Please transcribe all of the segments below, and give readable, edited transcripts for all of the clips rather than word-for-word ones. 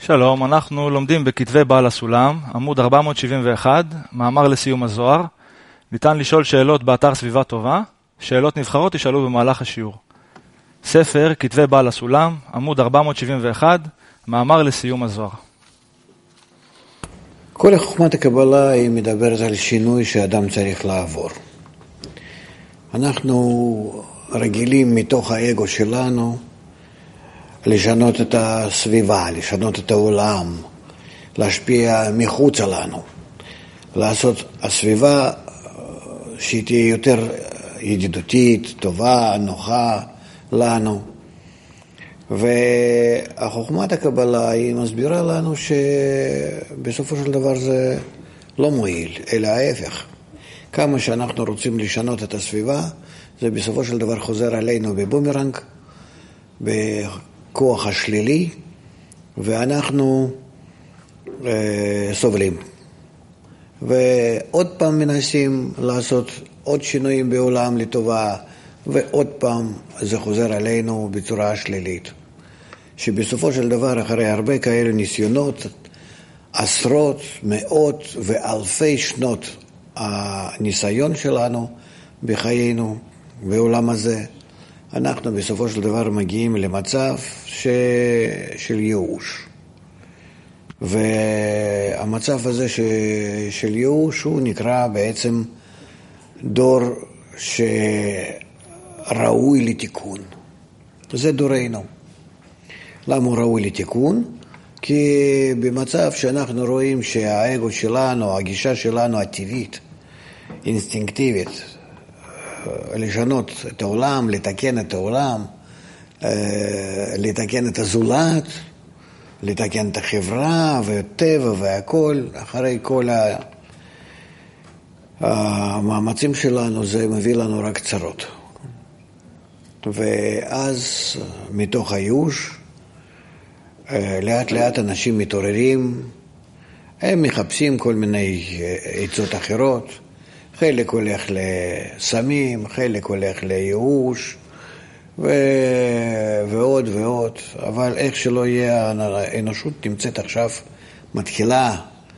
שלום, אנחנו לומדים בכתבי בעל הסולם, עמוד 471, מאמר לסיום הזוהר. ניתן לשאול שאלות באתר סביבה טובה, שאלות נבחרות ישאלו במהלך השיעור. ספר, כתבי בעל הסולם, עמוד 471, מאמר לסיום הזוהר. כל חוכמת הקבלה היא מדברת על שינוי שאדם צריך לעבור. אנחנו רגילים מתוך האגו שלנו לשנות את הסביבה, לשנות את העולם, להשפיע מחוץ לנו, לעשות הסביבה שהיא תהיה יותר ידידותית, טובה, נוחה לנו. והחוכמת הקבלה היא מסבירה לנו שבסופו של דבר זה לא מועיל, אלא ההפך. כמה שאנחנו רוצים לשנות את הסביבה, זה בסופו של דבר חוזר עלינו בבומרנג, בכוח השלילי, ואנחנו סובלים. ועוד פעם מנסים לעשות עוד שינויים בעולם לטובה, ועוד פעם זה חוזר עלינו בצורה שלילית. שבסופו של דבר, אחרי הרבה כאלה ניסיונות, עשרות, מאות ואלפי שנות הניסיון שלנו בחיינו, בעולם הזה, אנחנו בסופו של דבר מגיעים למצב של ייאוש. והמצב הזה של ייאוש הוא נקרא בעצם דור שראוי לתיקון. זה דורנו. למה הוא ראוי לתיקון? כי במצב שאנחנו רואים שהאגו שלנו, הגישה שלנו הטבעית, אינסטינקטיבית, לשנות את העולם, לתקן את העולם, לתקן את הזולת, לתקן את החברה והטבע והכל, אחרי כל המאמצים שלנו זה מביא לנו רק צרות. ואז מתוך הייאוש, לאט לאט אנשים מתעוררים, הם מחפשים כל מיני עצות אחרות, חלק הולך לסמים, חלק הולך לייאוש, ועוד ועוד, אבל איך שלא יהיה, האנושות נמצאת עכשיו, מתחילה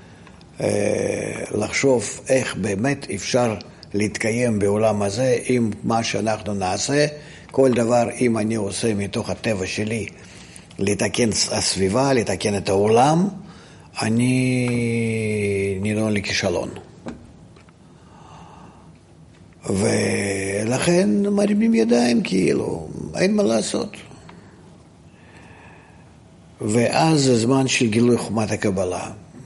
לחשוב איך באמת אפשר להתקיים בעולם הזה, עם מה שאנחנו נעשה, כל דבר אם אני עושה מתוך הטבע שלי, לתקן הסביבה, לתקן את העולם, אני נידון לכישלון. ולכן מרימים ידיים כאילו, אין מה לעשות. ואז זה זמן של גילוי חוכמת הקבלה.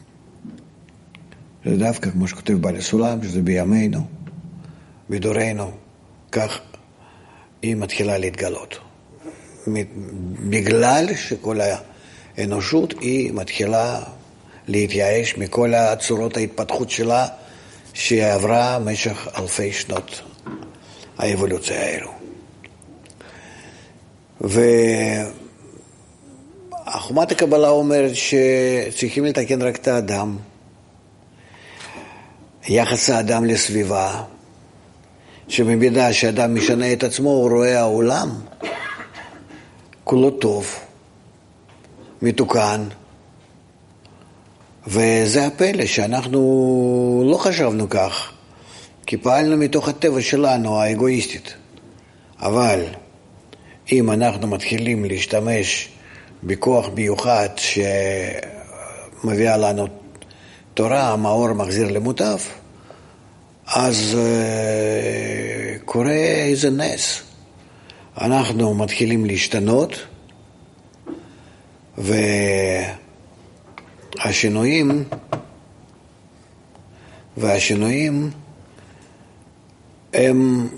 זה דווקא כמו שכותב בעל הסולם, שזה בימינו, בדורנו, כך היא מתחילה להתגלות. בגלל שכל האנושות היא מתחילה להתייאש מכל הצורות ההתפתחות שלה, שעברה במשך אלפי שנות האבולוציה האלו. וחוכמת הקבלה אומרת שצריכים לתקן רק את האדם, יחס האדם לסביבה, שבמידה שאדם משנה את עצמו, הוא רואה העולם כולו טוב, מתוקן, וזה הפלא שאנחנו לא חשבנו כך, כי פעלנו מתוך הטבע שלנו האגואיסטית. אבל אם אנחנו מתחילים להשתמש בכוח מיוחד שמביאה לנו תורה, המאור מחזיר למוטב, אז קורה איזה נס. אנחנו מתחילים להשתנות, והשינויים הם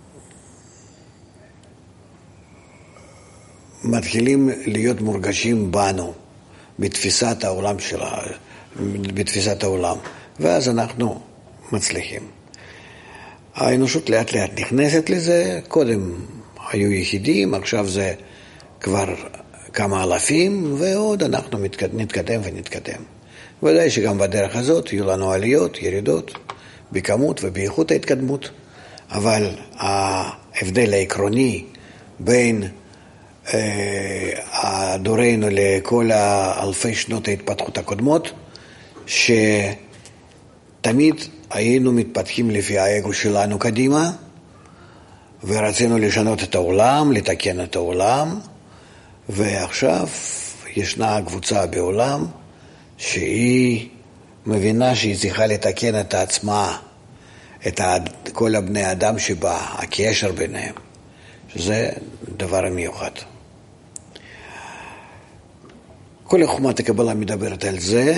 מתחילים להיות מורגשים בנו, בתפיסת העולם שלה, בתפיסת העולם, ואז אנחנו מצליחים. האנושות לאט לאט נכנסת לזה, קודם היו יחידים, עכשיו זה כבר כמה אלפים, ועוד אנחנו נתקדם ונתקדם. ודאי שגם בדרך הזאת יהיו לנו עליות, ירידות, בכמות ובאיכות ההתקדמות, אבל ההבדל העקרוני בין דורנו לכל אלפי שנות ההתפתחות הקודמות, שתמיד היינו מתפתחים לפי האגו שלנו קדימה, ורצינו לשנות את העולם, לתקן את העולם, ועכשיו ישנה קבוצה בעולם שהיא מבינה שהיא צריכה לתקן את עצמה, את כל הבני אדם שבה, הקשר ביניהם, שזה דבר מיוחד. כל חוכמת הקבלה מדברת על זה,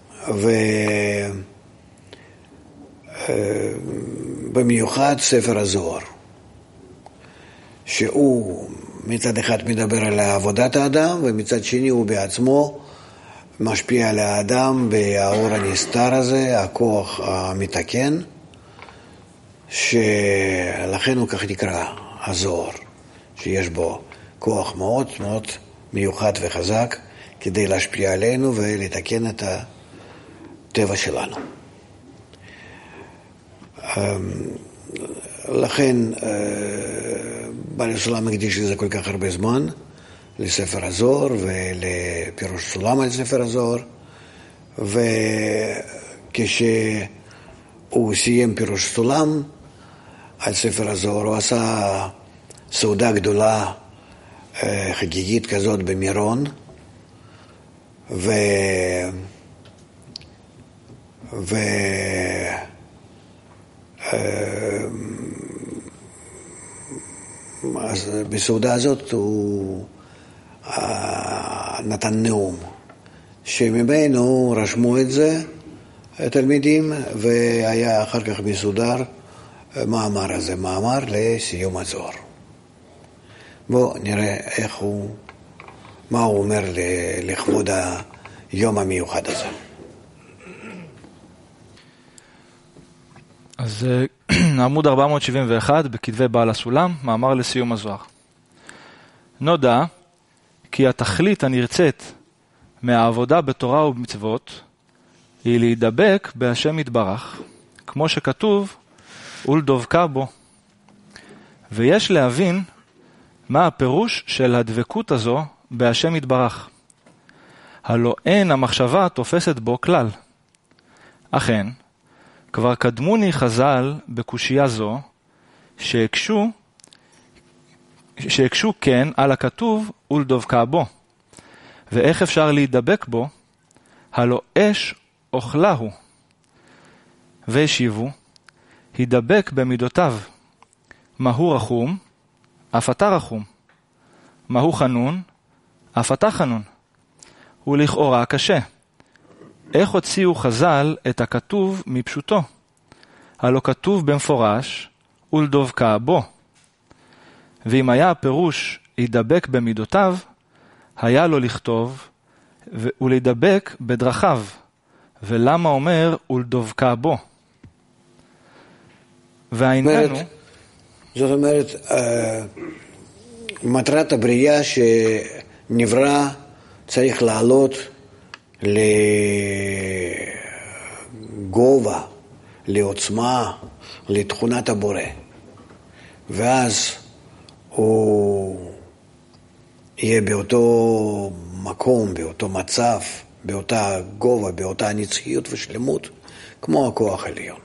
ובמיוחד ספר הזוהר, שהוא מצד אחד מדבר על עבודת האדם, ומצד שני הוא בעצמו משפיע על האדם באור הנסתר הזה, הכוח המתקן, שלכן הוא כך נקרא הזוהר, שיש בו כוח מאוד מאוד מיוחד וחזק, כדי להשפיע עלינו ולתקן את הטבע שלנו. לכן בעל הסולם הקדיש לזה כל כך הרבה זמן, לספר הזוהר ולפירוש סולם על ספר הזוהר, וכשהוא סיים פירוש סולם על ספר הזוהר, הוא עשה סעודה גדולה חגיגית כזאת במירון, אז בסעודה הזאת הוא נתן נאום, שממנו רשמו את זה תלמידים, והיה אחר כך מסודר מאמר הזה, מאמר לסיום הזוהר. בואו נראה מה הוא אומר לכבוד היום המיוחד הזה. אז עמוד 471 בכתבי בעל הסולם, מאמר לסיום הזוהר. נודע כי התכלית הנרצית מהעבודה בתורה ובמצוות היא להידבק בהשם יתברך, כמו שכתוב, ולדבקה בו. ויש להבין מה הפירוש של הדבקות הזו בהשם יתברך. הלא אין המחשבה תופסת בו כלל. אכן, כבר קדמוני חז"ל בקושייה זו, שהקשו כן על הכתוב ולדבקה בו. ואיך אפשר להידבק בו? הלא אש אוכלה הוא. והשיבו, הידבק במידותיו. מהו רחום? אף אתה רחום. מהו חנון? אף אתה חנון. ולכאורה קשה. איך הוציאו חז"ל את הכתוב מפשוטו? הלא כתוב במפורש, ולדבקה בו. ואם היה הפירוש הידבק במידותיו, היה לו לכתוב ולהידבק בדרכיו. ולמה אומר ולדבקה בו? והעניין הוא... זאת אומרת, מטרת הבריאה שנברא צריך לעלות לגובה, לעוצמה, לתכונת הבורא. ואז הוא יהיה באותו מקום, באותו מצב, באותה גובה, באותה נצחיות ושלמות, כמו הכוח העליון.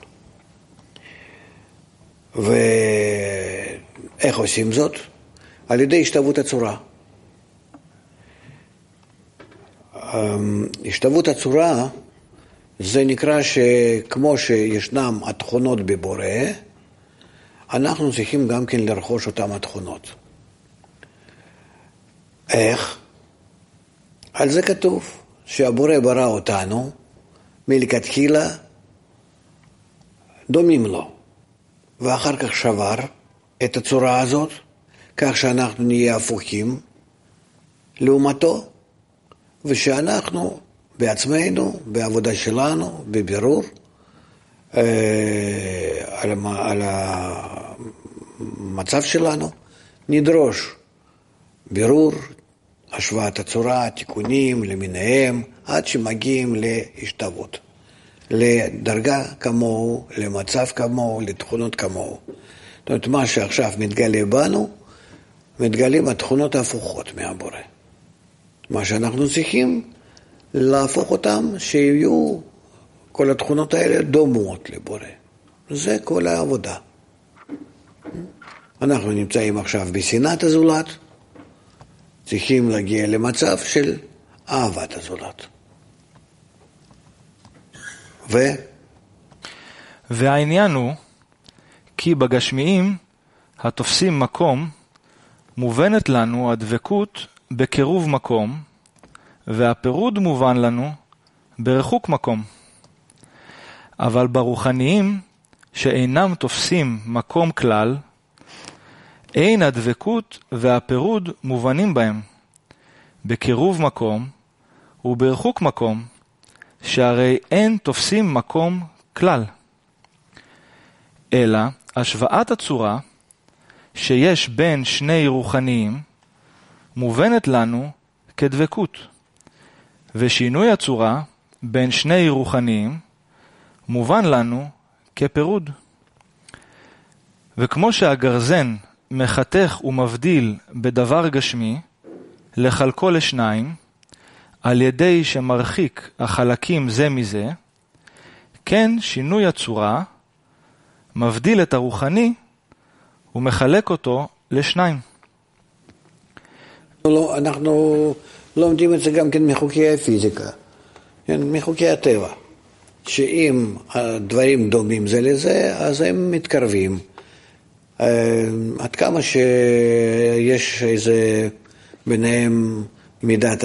ואיך עושים זאת? על ידי השתוות הצורה. השתוות הצורה זה נקרא שכמו שישנם התכונות בבורא, אנחנו צריכים גם כן לרכוש אותם התכונות. איך? על זה כתוב שהבורא ברא אותנו מלכתחילה דומים לו, ואחר כך שבר את הצורה הזאת, כך שאנחנו נהיה הפוכים לעומתו, ושאנחנו בעצמנו, בעבודה שלנו, בבירור, על המצב שלנו, נדרוש בירור, השוואת הצורה, תיקונים למיניהם, עד שמגיעים להשתוות, לדרגה כמוהו, למצב כמוהו, לתכונות כמוהו. זאת אומרת, מה שעכשיו מתגלה בנו, מתגלים התכונות ההפוכות מהבורא. מה שאנחנו צריכים להפוך אותם, שיהיו כל התכונות האלה דומות לבורא. זה כל העבודה. אנחנו נמצאים עכשיו בשנאת הזולת, צריכים להגיע למצב של אהבת הזולת. והעניין הוא כי בגשמיים התופסים מקום מובנת לנו הדבקות בקירוב מקום, והפירוד מובן לנו ברחוק מקום. אבל ברוחניים שאינם תופסים מקום כלל, אין הדבקות והפירוד מובנים בהם, בקירוב מקום וברחוק מקום, שהרי אין תופסים מקום כלל. אלא השוואת הצורה שיש בין שני רוחניים מובנת לנו כדבקות, ושינוי הצורה בין שני רוחניים מובן לנו כפירוד. וכמו שהגרזן מחתך ומבדיל בדבר גשמי לחלקו לשניים, על ידי שמרחיק החלקים זה מזה, כן שינוי הצורה מבדיל את הרוחני ומחלק אותו לשניים. אנחנו לומדים את זה גם כן מחוקי הפיזיקה, מחוקי הטבע, שאם הדברים דומים זה לזה, אז הם מתקרבים. עד כמה שיש איזה ביניהם מידת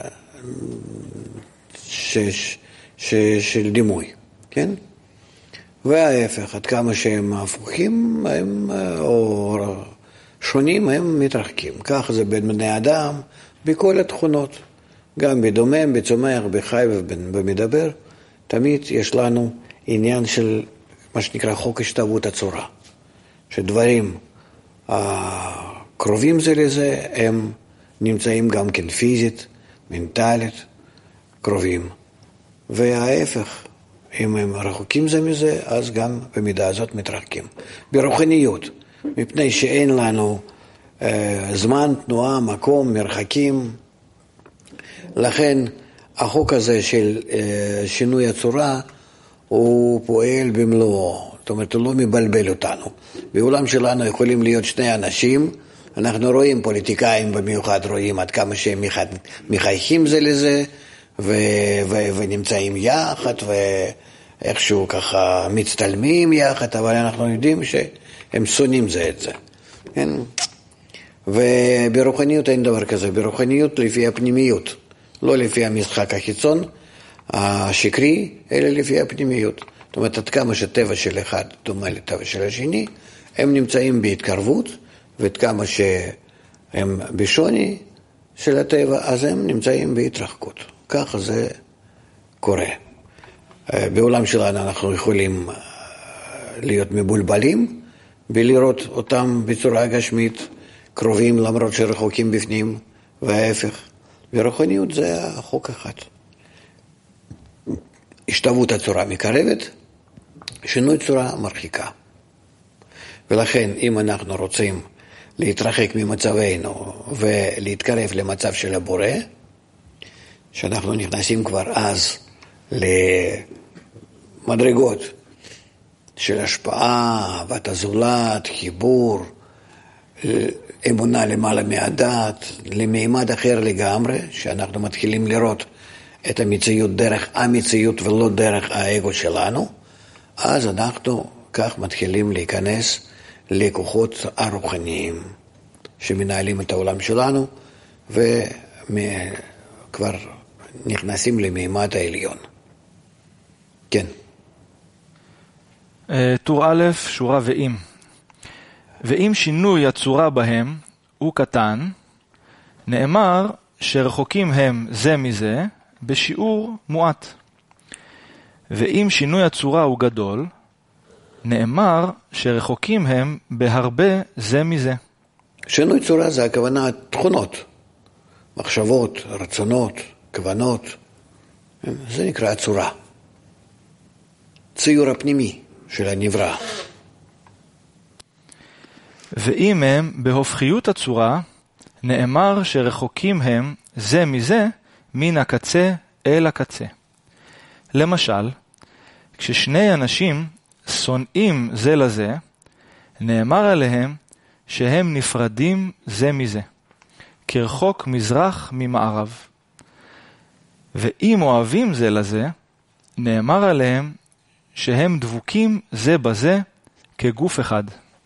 של דימוי, כן? וההפך, עד כמה שהם הפוכים או שונים, הם מתרחקים. כך זה בין בני אדם בכל התכונות, גם בדומם, בצומח, בחי ובמדבר. תמיד יש לנו עניין של מה שנקרא חוק השתוות הצורה, שדברים קרובים זה לזה, הם נמצאים גם כן פיזית, מנטלית, קרובים. וההפך, אם הם רחוקים זה מזה, אז גם במידה הזאת מתרחקים. ברוחניות, מפני שאין לנו זמן, תנועה, מקום, מרחקים, לכן החוק הזה של שינוי הצורה הוא פועל במלואו, זאת אומרת הוא לא מבלבל אותנו. בעולם שלנו יכולים להיות שני אנשים, אנחנו רואים פוליטיקאים במיוחד, רואים עד כמה שהם מחייכים זה לזה ונמצאים יחד ואיכשהו ככה מצטלמים יחד, אבל אנחנו יודעים שהם שונאים זה את זה, כן? וברוחניות אין דבר כזה, ברוחניות לפי הפנימיות, לא לפי המשחק החיצון השקרי, אלא לפי הפנימיות. זאת אומרת, עד כמה שטבע של אחד דומה לטבע של השני, הם נמצאים בהתקרבות, ועד כמה שהם בשוני של הטבע, אז הם נמצאים בהתרחקות. ככה זה קורה. בעולם שלנו אנחנו יכולים להיות מבולבלים, ולראות אותם בצורה גשמית, קרובים למרות שרחוקים בפנים, וההפך. ורוחניות זה החוק אחד. השתוות הצורה מקרבת, שינוי צורה מרחיקה. ולכן אם אנחנו רוצים להתרחק ממצבנו ולהתקרב למצב של הבורא, שאנחנו נכנסים כבר אז למדרגות של השפעה, אהבת הזולת, חיבור, אמונה למעלה מהדעת, למימד אחר לגמרי, שאנחנו מתחילים לראות את המציאות דרך המציאות ולא דרך האגו שלנו, אז אנחנו כך מתחילים להיכנס לכוחות הרוחניים שמנהלים את העולם שלנו וכבר נכנסים למימד העליון. כן. טור א', שורה ואם. ואם שינוי הצורה בהם הוא קטן, נאמר שרחוקים הם זה מזה בשיעור מועט. ואם שינוי הצורה הוא גדול, נאמר שרחוקים הם בהרבה זה מזה. שינוי צורה זה הכוונה תכונות, מחשבות, רצונות, כוונות, זה נקרא הצורה. ציור הפנימי של הנברא. ואם הם בהופכיות הצורה, נאמר שרחוקים הם זה מזה מן הקצה אל הקצה. למשל, כששני אנשים שונאים זה לזה, נאמר עליהם שהם נפרדים זה מזה, כרחוק מזרח ממערב. ואם אוהבים זה לזה, נאמר עליהם שהם דבוקים זה בזה כגוף אחד.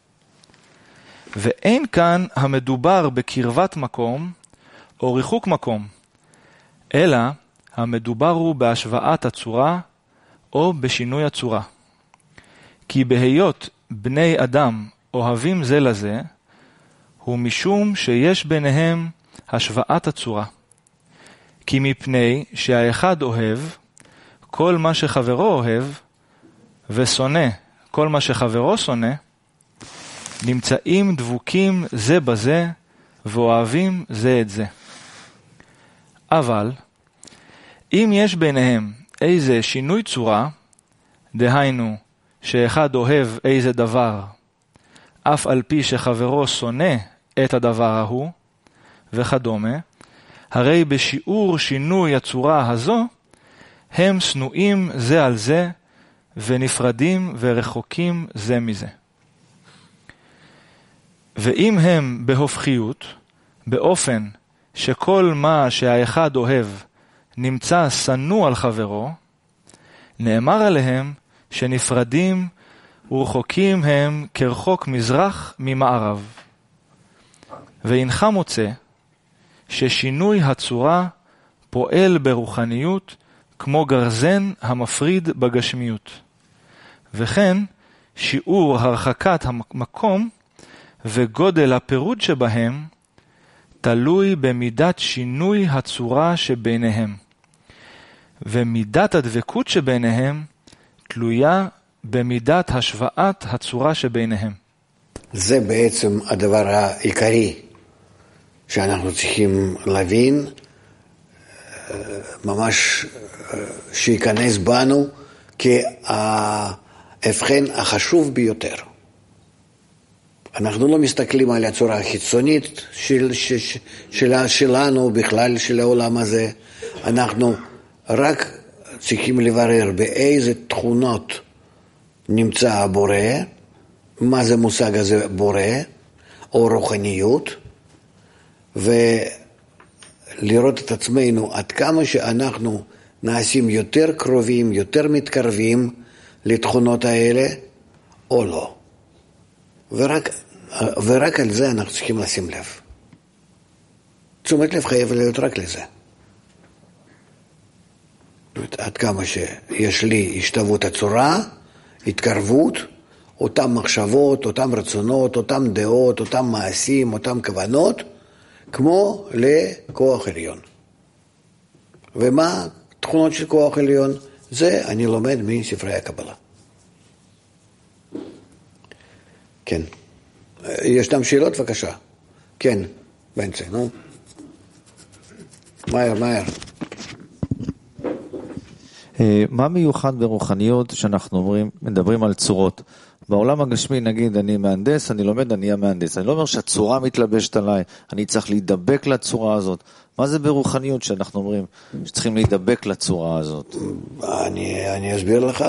ואין כאן המדובר בקרבת מקום או ריחוק מקום, אלא המדובר הוא בהשוואת הצורה או בשינוי הצורה. כי בהיות בני אדם אוהבים זה לזה, הוא משום שיש ביניהם השוואת הצורה. כי מפני שהאחד אוהב כל מה שחברו אוהב, ושונא כל מה שחברו שונא, נמצאים דבוקים זה בזה, ואוהבים זה את זה. אבל, אם יש ביניהם איזה שינוי צורה, דהיינו שאחד אוהב איזה דבר, אף על פי שחברו שונא את הדבר ההוא, וכדומה, הרי בשיעור שינוי הצורה הזו, הם שנואים זה על זה, ונפרדים ורחוקים זה מזה. ואם הם בהופכיות, באופן שכל מה שהאחד אוהב נמצא שנוא על חברו, נאמר עליהם שנפרדים ורחוקים הם כרחוק מזרח ממערב. ואינך מוצא ששינוי הצורה פועל ברוחניות כמו גרזן המפריד בגשמיות. וכן שיעור הרחקת המקום וגודל הפירוד שבהם תלוי במידת שינוי הצורה שביניהם, ומידת הדבקות שביניהם תלויה במידת השוואת הצורה שביניהם. זה בעצם הדבר העיקרי שאנחנו צריכים להבין, ממש שיכנס בנו כהבחן החשוב ביותר. אנחנו לא מסתכלים על הצורה החיצונית שלנו בכלל, של העולם הזה. אנחנו רק צריכים לברר באיזה תכונות נמצא הבורא, מה זה מושג הזה בורא, או רוחניות, ולראות את עצמנו עד כמה שאנחנו נעשים יותר קרובים, יותר מתקרבים לתכונות האלה, או לא. ורק על זה אנחנו צריכים לשים לב. תשומת לב חייב להיות רק לזה. עד כמה שיש לי השתוות הצורה, התקרבות, אותם מחשבות, אותם רצונות, אותם דעות, אותם מעשים, אותם כוונות, כמו לכוח עליון. ומה תכונות של כוח עליון? זה אני לומד מספרי הקבלה. כן. ישנם שאלות? בבקשה. כן, בנצי, נו. מהר. מה מיוחד ברוחניות שאנחנו מדברים על צורות? בעולם הגשמי נגיד אני מהנדס, אני לומד, אני אהיה מהנדס. אני לא אומר שהצורה מתלבשת עליי, אני צריך להידבק לצורה הזאת. מה זה ברוחניות שאנחנו אומרים שצריכים להידבק לצורה הזאת? אני אסביר לך.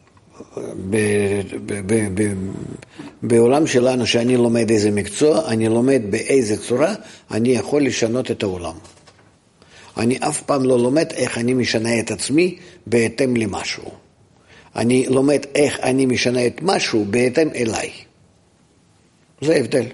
בעולם שלנו שאני לומד איזה מקצוע, אני לומד באיזה צורה אני יכול לשנות את העולם. אני אף פעם לא לומד איך אני משנה את עצמי בהתאם למשהו. אני לומד איך אני משנה את משהו בהתאם אליי. זה הבדל.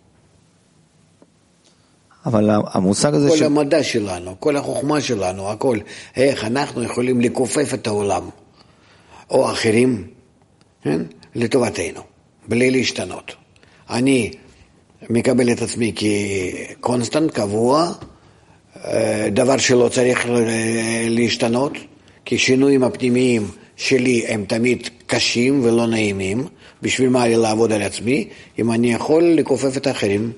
אבל המושג הזה כל המדע שלנו, כל החוכמה שלנו, הכל, איך אנחנו יכולים לכופף את העולם, או אחרים, כן? לטובתנו, בלי להשתנות. אני מקבל את עצמי כקונסטנט, קבוע, דבר שלא צריך להשתנות, כי שינויים הפנימיים שלי הם תמיד קשים ולא נעימים. בשביל מה לי לעבוד על עצמי, אם אני יכול לכופף את האחרים?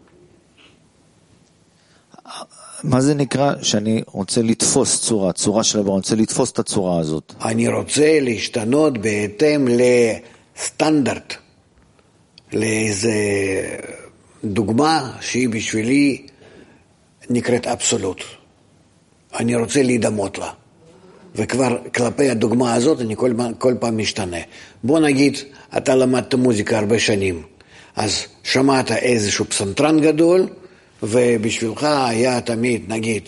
מה זה נקרא שאני רוצה לתפוס צורה של הבא, אני רוצה לתפוס את הצורה הזאת? אני רוצה להשתנות בהתאם לסטנדרט, לאיזה דוגמה שהיא בשבילי נקראת אבסולוט. אני רוצה להידמות לה. וכבר כלפי הדוגמה הזאת אני כל פעם משתנה. בוא נגיד, אתה למדת מוזיקה הרבה שנים, אז שמעת איזשהו פסנתרן גדול, ובשבילך היה תמיד, נגיד,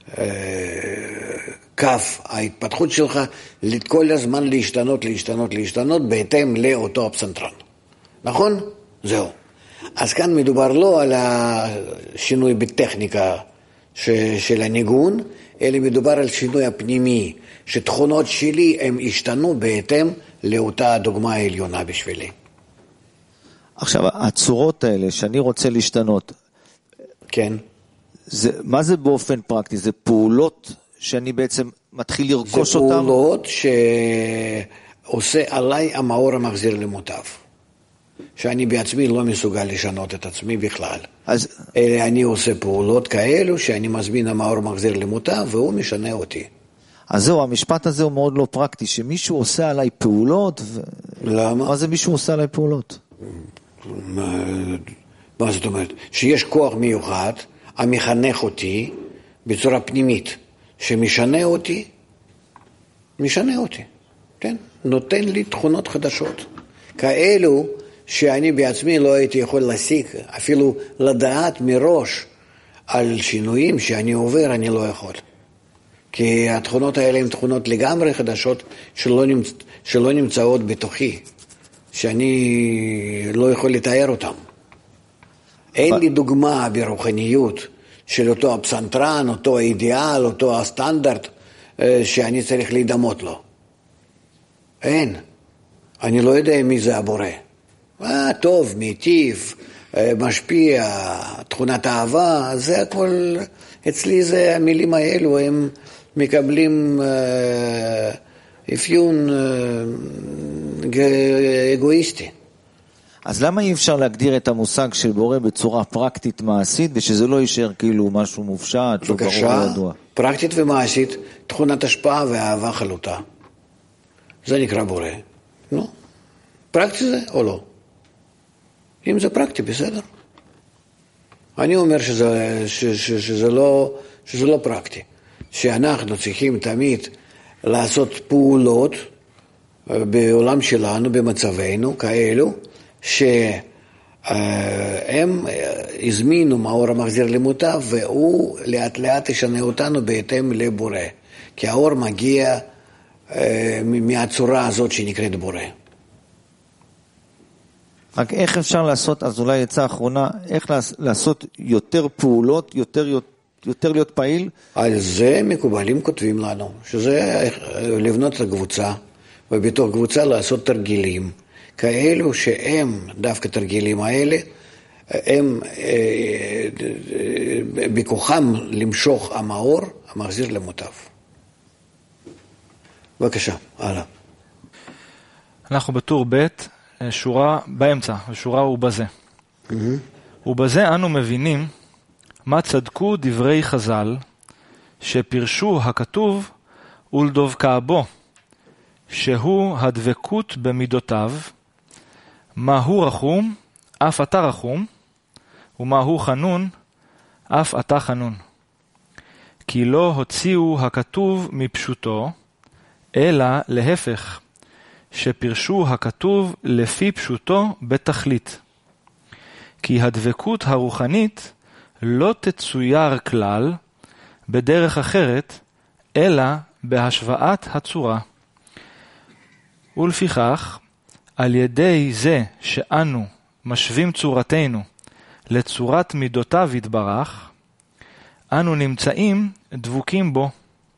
כף ההתפתחות שלך, כל הזמן להשתנות בהתאם לאותו הפסנתרן. נכון? זהו. אז כאן מדובר לא על השינוי בטכניקה של הניגון, אלא מדובר על שינוי הפנימי, שתכונות שלי הם השתנו בהתאם לאותה דוגמה העליונה בשבילי. עכשיו, הצורות האלה שאני רוצה להשתנות, כן. מה זה באופן פרקטי? זה פעולות שאני בעצם מתחיל לרכוש אותן? זה פעולות שעושה עליי המאור המחזיר למוטב. שאני בעצמי לא מסוגל לשנות את עצמי בכלל. אלא אני עושה פעולות כאלו שאני מזמין המאור מחזיר למוטב והוא משנה אותי. אז זהו, המשפט הזה הוא מאוד לא פרקטי, שמישהו עושה עליי פעולות. למה? מה זה מישהו עושה עליי פעולות? מה זאת אומרת? שיש כוח מיוחד המחנך אותי בצורה פנימית, שמשנה אותי, כן? נותן לי תכונות חדשות. כאלו שאני בעצמי לא הייתי יכול להסיק, אפילו לדעת מראש על שינויים שאני עובר, אני לא יכול. כי התכונות האלה הן תכונות לגמרי חדשות שלא נמצאות בתוכי, שאני לא יכול לתאר אותן. אין לי דוגמה ברוחניות של אותו הפסנתרן, אותו האידיאל, אותו הסטנדרט שאני צריך להידמות לו. אין. אני לא יודע מי זה הבורא. טוב, מיטיב, משפיע, תכונת אהבה, זה הכל, אצלי זה המילים האלו, הם מקבלים אפיון אגואיסטי. אז למה אי אפשר להגדיר את המושג של בורא בצורה פרקטית מעשית, ושזה לא יישאר כאילו משהו מופשט, לא ברור וידוע? פרקטית ומעשית, תכונת השפעה ואהבה חלוטה. זה נקרא בורא. נו, פרקטי זה או לא? אם זה פרקטי, בסדר. אני אומר שזה לא פרקטי. שאנחנו צריכים תמיד לעשות פעולות בעולם שלנו, במצבנו, כאלו, שהם הזמינו מאור המחזיר למוטב, והוא לאט לאט ישנה אותנו בהתאם לבורא. כי האור מגיע מהצורה הזאת שנקראת בורא. רק איך אפשר לעשות, אז אולי יצאה האחרונה, איך לעשות יותר פעולות, יותר להיות פעיל? על זה מקובלים כותבים לנו, שזה לבנות את הקבוצה, ובתוך קבוצה לעשות תרגילים, כאלו שהם, דווקא תרגילים האלה, הם בכוחם למשוך המאור, המחזיר למוטב. בבקשה, הלאה. אנחנו בטור ב', שורה באמצע, השורה הוא בזה. ובזה אנו מבינים מה צדקו דברי חז"ל, שפרשו הכתוב ולדבקה בו, שהוא הדבקות במידותיו, מה הוא רחום, אף אתה רחום, ומה הוא חנון, אף אתה חנון. כי לא הוציאו הכתוב מפשוטו, אלא להפך, שפרשו הכתוב לפי פשוטו בתכלית. כי הדבקות הרוחנית לא תצויר כלל בדרך אחרת, אלא בהשוואת הצורה. ולפיכך, על ידי זה שאנו משווים צורתנו לצורת מידותיו יתברך, אנו נמצאים דבוקים בו.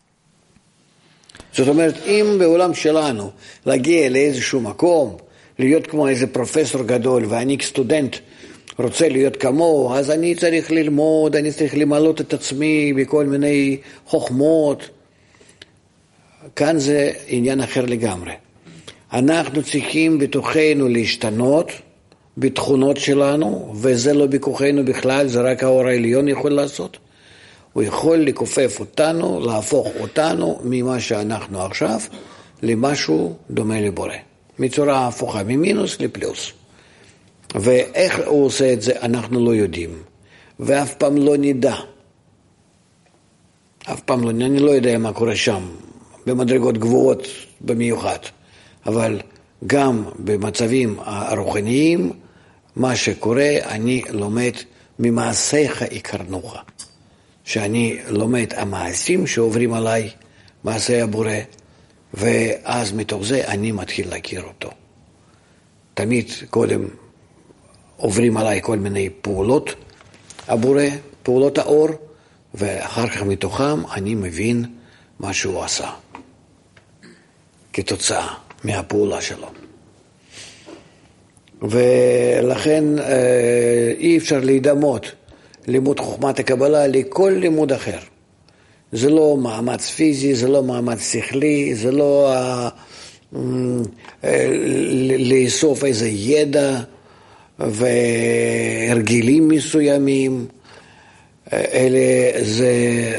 זאת אומרת, אם בעולם שלנו להגיע לאיזשהו מקום, להיות כמו איזה פרופסור גדול, ואני כסטודנט רוצה להיות כמוהו, אז אני צריך ללמוד, אני צריך למלות את עצמי בכל מיני חוכמות. כאן זה עניין אחר לגמרי. אנחנו צריכים בתוכנו להשתנות בתכונות שלנו, וזה לא בכוחנו בכלל, זה רק האור העליון יכול לעשות. הוא יכול לכופף אותנו, להפוך אותנו ממה שאנחנו עכשיו, למשהו דומה לבורא. מצורה הפוכה, ממינוס לפלוס. ואיך הוא עושה את זה אנחנו לא יודעים, ואף פעם לא נדע. אף פעם לא, אני לא יודע מה קורה שם, במדרגות גבוהות במיוחד, אבל גם במצבים הרוחניים, מה שקורה, אני לומד ממעשיך יקרנוך, שאני לומד המעשים שעוברים עליי, מעשי הבורא, ואז מתוך זה אני מתחיל להכיר אותו. תמיד קודם עוברים עליי כל מיני פעולות הבורא, פעולות האור, ואחר כך מתוכם אני מבין מה שהוא עשה, כתוצאה מהפעולה שלו. ולכן אי אפשר להידמות לימוד חוכמת הקבלה לכל לימוד אחר. זה לא מאמץ פיזי, זה לא מאמץ שכלי, זה לא לאסוף איזה ידע והרגלים מסוימים, אלה זה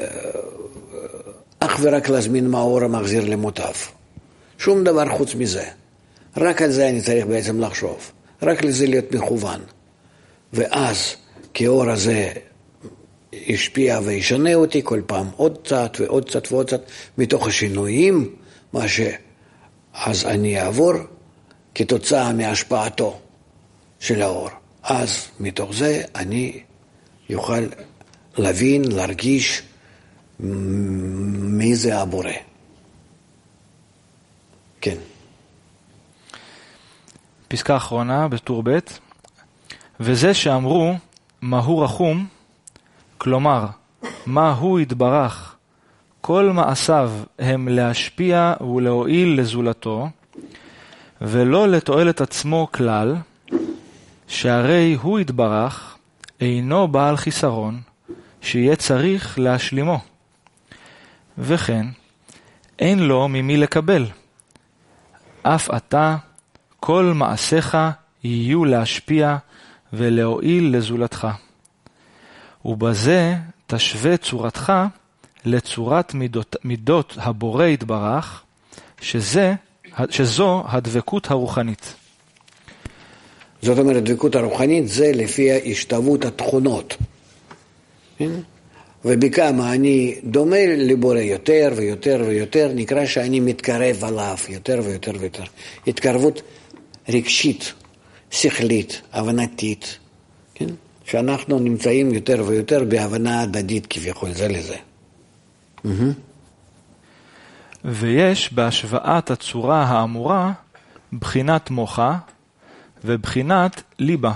אך ורק להזמין מאור המחזיר למוטב. שום דבר חוץ מזה. רק על זה אני צריך בעצם לחשוב. רק לזה להיות מכוון. ואז כאור הזה ישפיע וישנה אותי כל פעם עוד קצת ועוד קצת ועוד קצת מתוך השינויים, מה שאז אני אעבור כתוצאה מהשפעתו של האור. אז מתוך זה אני יוכל להבין, להרגיש מי זה הבורא. כן. פסקה אחרונה בטור ב', וזה שאמרו מהו רחום, כלומר מה הוא יתברך, כל מעשיו הם להשפיע ולהועיל לזולתו, ולא לתועלת עצמו כלל, שהרי הוא יתברך אינו בעל חיסרון, שיהיה צריך להשלימו. וכן, אין לו ממי לקבל. אף אתה, כל מעשיך יהיו להשפיע ולהועיל לזולתך. ובזה תשווה צורתך לצורת מידות הבורא יתברך, שזו הדבקות הרוחנית. זאת אומרת, דבקות הרוחנית זה לפי ההשתוות התכונות. ובכמה אני דומה לבורא יותר ויותר ויותר, נקרא שאני מתקרב עליו יותר ויותר ויותר. התקרבות רגשית, שכלית, הבנתית, כן? שאנחנו נמצאים יותר ויותר בהבנה הדדית כביכול זה לזה. ויש בהשוואת הצורה האמורה בחינת מוחה ובחינת ליבה.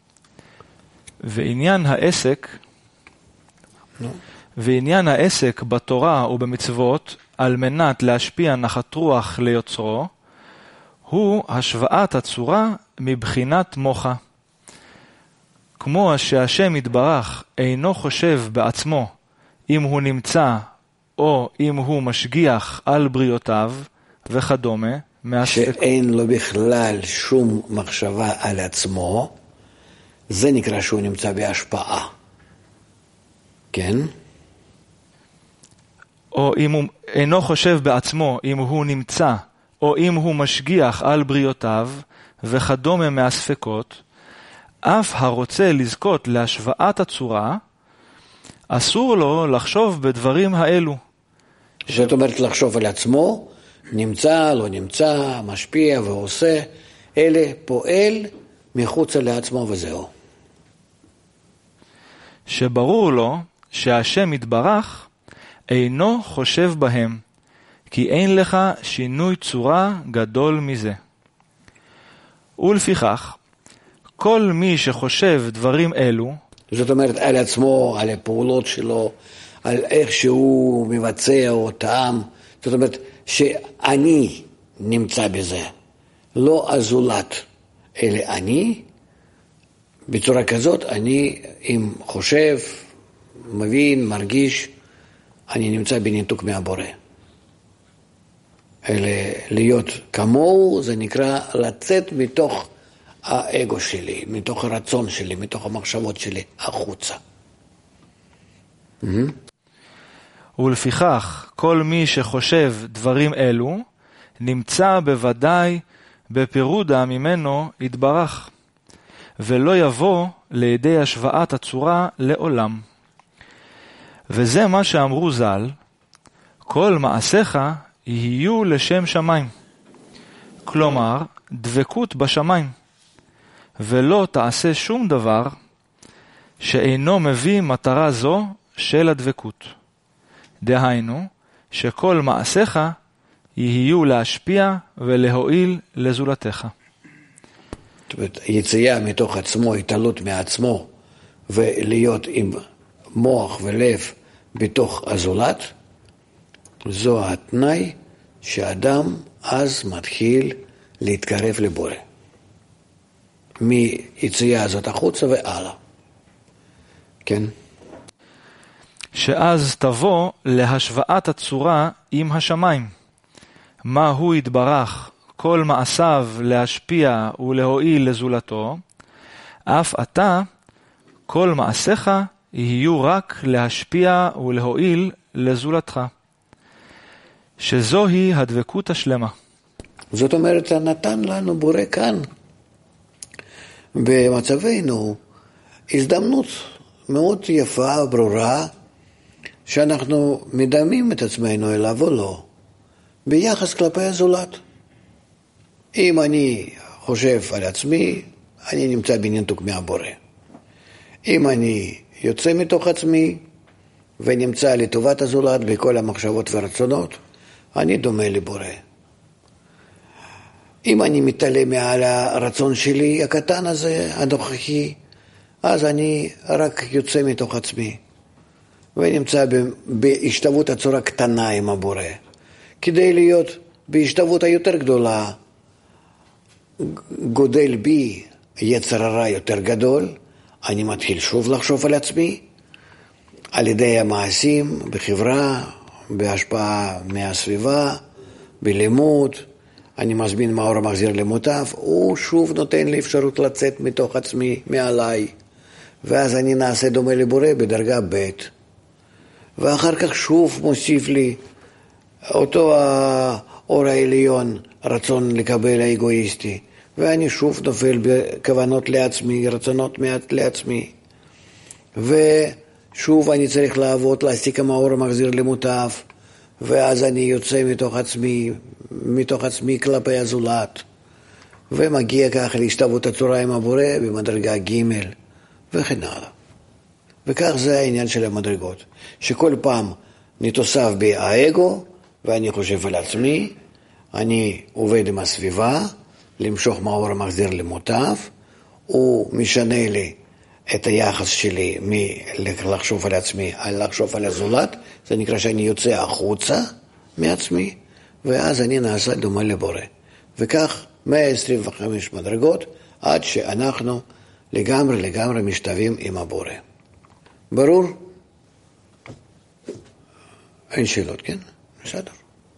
ועניין העסק בתורה ובמצוות על מנת להשפיע נחת רוח ליוצרו, הוא השוואת הצורה מבחינת מוחה. כמו שהשם יתברך אינו חושב בעצמו אם הוא נמצא או אם הוא משגיח על בריאותיו וכדומה, שאין לו בכלל שום מחשבה על עצמו, זה נקרא שהוא נמצא בהשפעה. כן? או אם הוא אינו חושב בעצמו אם הוא נמצא או אם הוא משגיח על בריאותיו וכדומה מהספקות, אף הרוצה לזכות להשוואת הצורה, אסור לו לחשוב בדברים האלו. זאת אומרת לחשוב על עצמו, נמצא, לא נמצא, משפיע ועושה, אלה פועל מחוץ לעצמו וזהו. שברור לו שהשם יתברך אינו חושב בהם, כי אין לך שינוי צורה גדול מזה. ולפיכך, כל מי שחושב דברים אלו, זאת אומרת על עצמו, על הפעולות שלו, על איך שהוא מבצע אותם, זאת אומרת שאני נמצא בזה, לא הזולת, אלא אני, בצורה כזאת אני אם חושב, מבין, מרגיש, אני נמצא בניתוק מהבורא. אלא להיות כמוהו זה נקרא לצאת מתוך האגו שלי, מתוך הרצון שלי, מתוך המחשבות שלי, החוצה. ולפיכך, כל מי שחושב דברים אלו, נמצא בוודאי בפירודה ממנו יתברך. ולא יבוא לידי השוואת הצורה לעולם. וזה מה שאמרו ז"ל, כל מעשיך יהיו לשם שמיים. כלומר, דבקות בשמיים, ולא תעשה שום דבר שאינו מביא מטרה זו של הדבקות. דהיינו, שכל מעשיך יהיו להשפיע ולהועיל לזולתך. זאת אומרת, יציאה מתוך עצמו, התעלות מעצמו, ולהיות עם מוח ולב בתוך הזולת, זו התנאי שאדם אז מתחיל להתקרב לבורא. מיציאה הזאת החוצה והלאה. כן? שאז תבוא להשוואת הצורה עם השמיים. מה הוא יתברך כל מעשיו להשפיע ולהועיל לזולתו, אף אתה כל מעשיך יהיו רק להשפיע ולהועיל לזולתך. שזוהי הדבקות השלמה. זאת אומרת, נתן לנו בורא כאן, במצבנו, הזדמנות מאוד יפה, ברורה, שאנחנו מדמים את עצמנו אליו או לא, ביחס כלפי הזולת. אם אני חושב על עצמי, אני נמצא בניתוק מהבורא. אם אני יוצא מתוך עצמי ונמצא לטובת הזולת בכל המחשבות והרצונות, אני דומה לבורא. אם אני מתעלה מעל הרצון שלי הקטן הזה, הנוכחי, אז אני רק יוצא מתוך עצמי ונמצא בהשתוות הצורה קטנה עם הבורא. כדי להיות בהשתוות היותר גדולה, גודל בי יצר הרע יותר גדול, אני מתחיל שוב לחשוב על עצמי, על ידי המעשים בחברה, בהשפעה מהסביבה, בלימוד, אני מזמין מאור המחזיר למוטב, הוא שוב נותן לי אפשרות לצאת מתוך עצמי, מעליי, ואז אני נעשה דומה לבורא בדרגה ב', ואחר כך שוב מוסיף לי אותו האור העליון, רצון לקבל האגואיסטי, ואני שוב נופל בכוונות לעצמי, רצונות מעט לעצמי, ושוב אני צריך לעבוד, להשיג המאור המחזיר למוטב, ואז אני יוצא מתוך עצמי כלפי הזולת, ומגיע ככה להשתוות הצורה עם הבורא במדרגה ג' וכן הלאה. וכך זה העניין של המדרגות, שכל פעם נתוסף בי האגו, ואני חושב על עצמי, אני עובד עם הסביבה, למשוך מאור המחזיר למוטב, הוא משנה לי את היחס שלי מלחשוב על עצמי, לחשוב על הזולת, זה נקרא שאני יוצא החוצה מעצמי, ואז אני נעשה דומה לבורא. וכך 125 מדרגות, עד שאנחנו לגמרי משתווים עם הבורא. ברור? אין שאלות, כן? בסדר.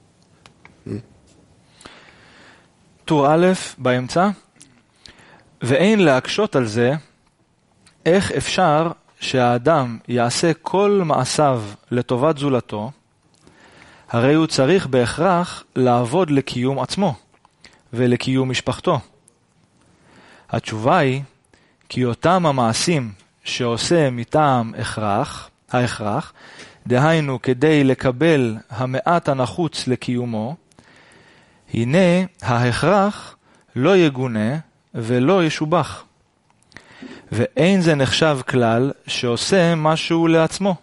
טור א' באמצע, ואין להקשות על זה, איך אפשר שהאדם יעשה כל מעשיו לטובת זולתו, הרי הוא צריך בהכרח לעבוד לקיום עצמו ולקיום משפחתו. התשובה היא כי אותם המעשים שעושה מטעם ההכרח, דהיינו כדי לקבל המעט הנחוץ לקיומו, הנה ההכרח לא יגונה ולא ישובח. ואין זה נחשב כלל שעושה משהו לעצמו.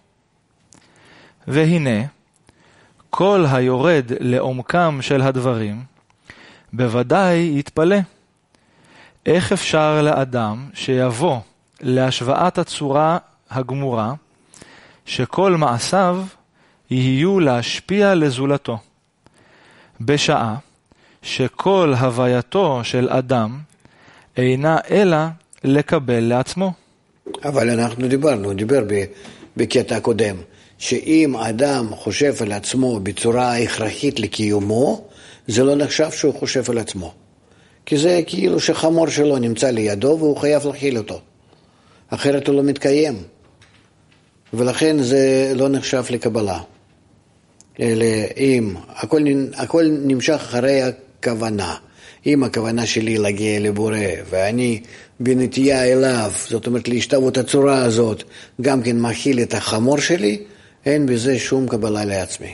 והנה, כל היורד לעומקם של הדברים, בוודאי יתפלא. איך אפשר לאדם שיבוא להשוואת הצורה הגמורה, שכל מעשיו יהיו להשפיע לזולתו, בשעה שכל הווייתו של אדם אינה אלא לקבל לעצמו. אבל אנחנו דיבר בקטע הקודם, שאם אדם חושב על עצמו בצורה הכרחית לקיומו, זה לא נחשב שהוא חושב על עצמו. כי זה כאילו שחמור שלו נמצא לידו והוא חייב להכיל אותו. אחרת הוא לא מתקיים. ולכן זה לא נחשב לקבלה. אלא אם הכל נמשך אחרי הכוונה. אם הכוונה שלי להגיע לבורא, ואני בנטייה אליו, זאת אומרת להשתוות הצורה הזאת, גם כן מכיל את החמור שלי, אין בזה שום קבלה לעצמי.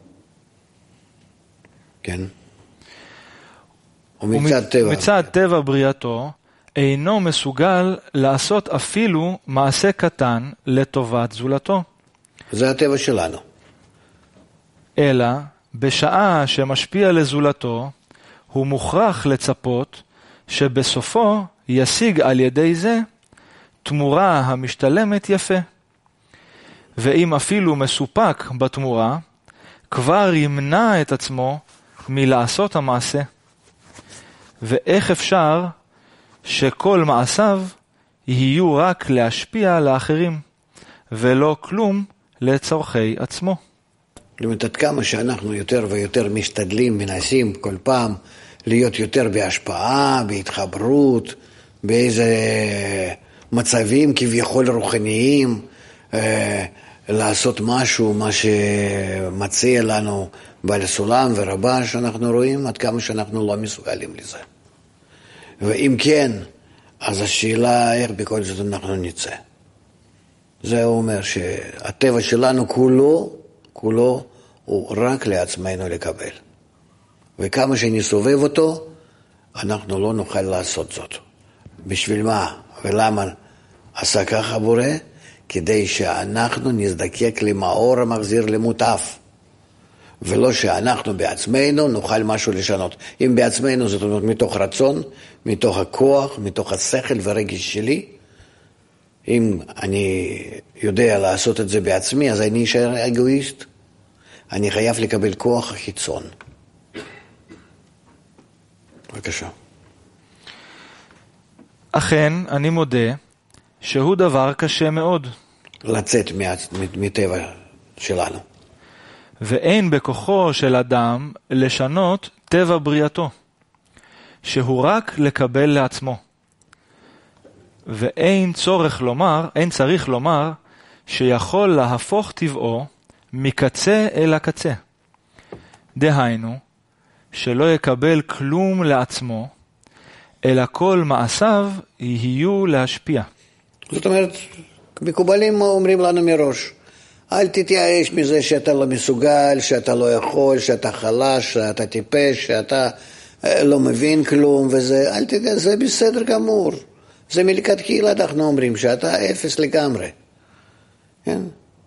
כן? ומצד טבע בריאתו, אינו מסוגל לעשות אפילו מעשה קטן לטובת זולתו. זה הטבע שלנו. אלא בשעה שמשפיע לזולתו, הוא מוכרח לצפות שבסופו ישיג על ידי זה תמורה המשתלמת יפה. ואם אפילו מסופק בתמורה, כבר ימנע את עצמו מלעשות המעשה. ואיך אפשר שכל מעשיו יהיו רק להשפיע לאחרים, ולא כלום לצורכי עצמו. זאת אומרת, עד כמה שאנחנו יותר ויותר משתדלים, מנסים כל פעם להיות יותר בהשפעה, בהתחברות, באיזה מצבים כביכול רוחניים, לעשות משהו, מה שמציע לנו בעל סולם ורבה שאנחנו רואים, עד כמה שאנחנו לא מסוגלים לזה. ואם כן, אז השאלה איך בכל זאת אנחנו נצא. זה אומר שהטבע שלנו כולו הוא רק לעצמנו לקבל. וכמה שנסובב אותו, אנחנו לא נוכל לעשות זאת. בשביל מה? ולמה עשה ככה בורא? כדי שאנחנו נזדקק למאור המחזיר למוטף. ולא שאנחנו בעצמנו נוכל משהו לשנות. אם בעצמנו זאת אומרת מתוך רצון, מתוך הכוח, מתוך השכל ורגש שלי, אם אני יודע לעשות את זה בעצמי, אז אני אשאר אגואיסט. אני חייב לקבל כוח החיצון. בבקשה. אכן, אני מודה שהוא דבר קשה מאוד. לצאת מטבע שלנו. ואין בכוחו של אדם לשנות טבע בריאתו, שהוא רק לקבל לעצמו. ואין צריך לומר שיכול להפוך טבעו מקצה אל הקצה. דהיינו, שלא יקבל כלום לעצמו, אלא כל מעשיו יהיו להשפיע. זאת אומרת, מקובלים אומרים לנו מראש, אל תתייאש מזה שאתה לא מסוגל, שאתה לא יכול, שאתה חלש, שאתה טיפש, שאתה לא מבין כלום, וזה, אל תדע, זה בסדר גמור. זה מלכתחילה אנחנו אומרים שאתה אפס לגמרי. כן?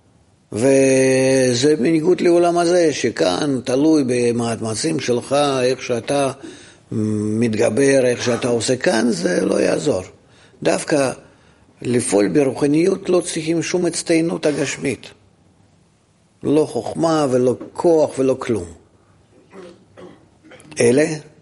וזה בניגוד לעולם הזה, שכאן תלוי במאמצים שלך, איך שאתה מתגבר, איך שאתה עושה כאן, זה לא יעזור. דווקא לפעול ברוחניות לא צריכים שום הצטיינות הגשמית. לא חוכמה ולא כוח ולא כלום. אלה?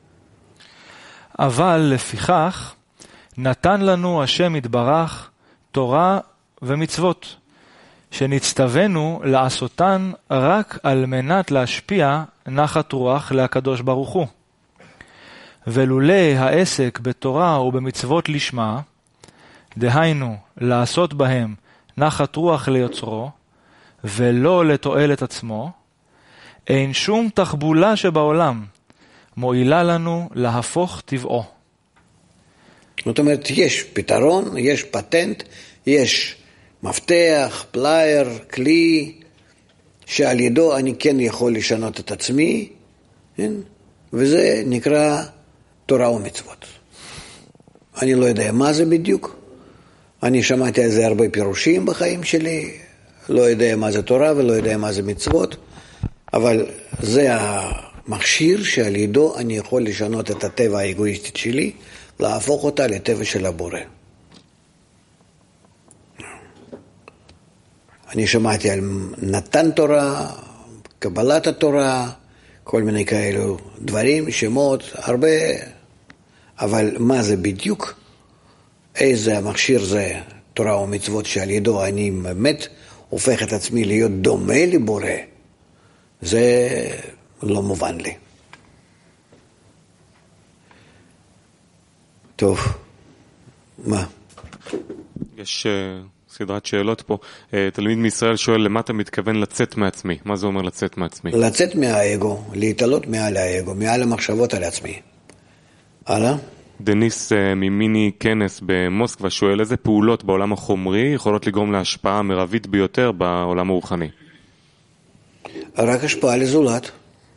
אבל לפיכך נתן לנו השם יתברך תורה ומצוות, שנצטווינו לעשותן רק על מנת להשפיע נחת רוח לקדוש ברוך הוא. ולולא העסק בתורה ובמצוות לשמה, דהיינו לעשות בהם נחת רוח ליוצרו, ולא לתועלת עצמו, אין שום תחבולה שבעולם מועילה לנו להפוך טבעו. זאת אומרת, יש פתרון, יש פטנט, יש מפתח, פלייר, כלי, שעל ידו אני כן יכול לשנות את עצמי, כן? וזה נקרא תורה ומצוות. אני לא יודע מה זה בדיוק, אני שמעתי על זה הרבה פירושים בחיים שלי, לא יודע מה זה תורה ולא יודע מה זה מצוות, אבל זה המכשיר שעל ידו אני יכול לשנות את הטבע האגואיסטית שלי, להפוך אותה לטבע של הבורא. אני שמעתי על נתן תורה, קבלת התורה, כל מיני כאלו דברים, שמות, הרבה, אבל מה זה בדיוק? איזה המכשיר זה תורה ומצוות שעל ידו אני באמת הופך את עצמי להיות דומה לבורא, זה לא מובן לי. טוב, מה? יש סדרת שאלות פה. תלמיד מישראל שואל, למה אתה מתכוון לצאת מעצמי? מה זה אומר לצאת מעצמי? לצאת מהאגו, להתעלות מעל האגו, מעל המחשבות על עצמי. הלאה. דניס ממיני כנס במוסקבה שואל איזה פעולות בעולם החומרי יכולות לגרום להשפעה המרבית ביותר בעולם הרוחני? רק השפעה לזולת.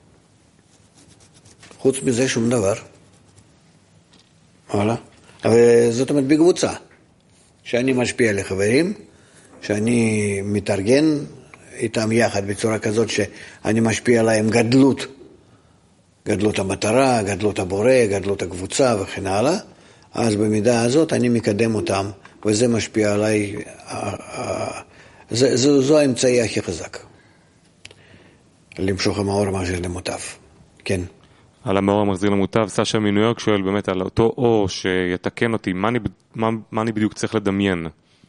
חוץ מזה שום דבר. הלאה. אבל זאת אומרת בקבוצה. שאני משפיע לחברים, שאני מתארגן איתם יחד בצורה כזאת שאני משפיע עליהם גדלות. גדלות המטרה, גדלות הבורא, גדלות הקבוצה וכן הלאה. אז במידה הזאת אני מקדם אותם, וזה משפיע עליי, זו האמצעי הכי חזק. למשוך המאור המחזיר למוטב. כן. על המאור המחזיר למוטב, סשה מניו יורק שואל באמת על אותו אור שיתקן אותי, מה אני בדיוק צריך לדמיין?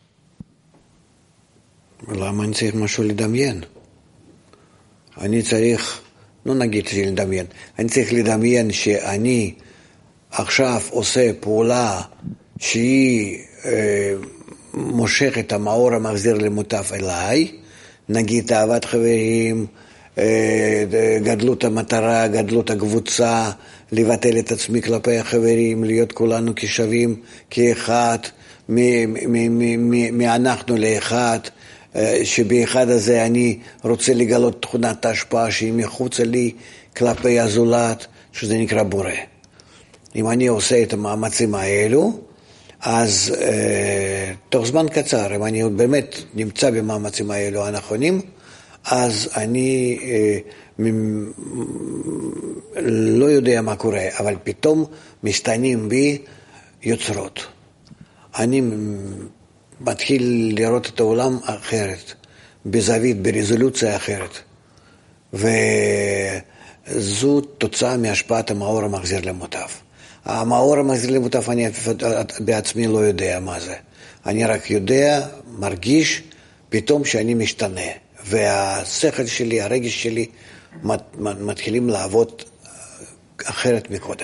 למה אני צריך משהו לדמיין? אני צריך, לא נגיד לדמיין, אני צריך לדמיין שאני עכשיו עושה פעולה שהיא מושכת את המאור המחזיר למוטב אליי, נגיד אהבת חברים, גדלות המטרה, גדלות הקבוצה, לבטל את עצמי כלפי החברים, להיות כולנו כשווים, כאחד, מאנחנו לאחד, שבאחד הזה אני רוצה לגלות תכונת ההשפעה שהיא מחוץ לי כלפי הזולת, שזה נקרא בורא. אם אני עושה את המאמצים האלו, אז תוך זמן קצר, אם אני באמת נמצא במאמצים האלו הנכונים, אז אני לא יודע מה קורה, אבל פתאום משתנים בי יוצרות. אני מתחיל לראות את העולם אחרת, בזווית, ברזולוציה אחרת. וזו תוצאה מהשפעת המאור המחזיר למוטב. המאור המחזיר למוטב, אני בעצמי לא יודע מה זה. אני רק יודע, מרגיש, פתאום שאני משתנה. והשכל שלי, הרגש שלי, מתחילים לעבוד אחרת מקודם.